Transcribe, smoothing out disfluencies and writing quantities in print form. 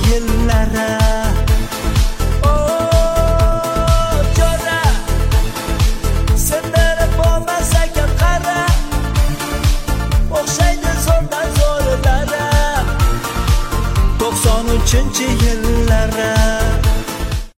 yillari jora sindirib bo'lmas ekan qara o'xshaydi zo'rdan zo'rlari 93 yillar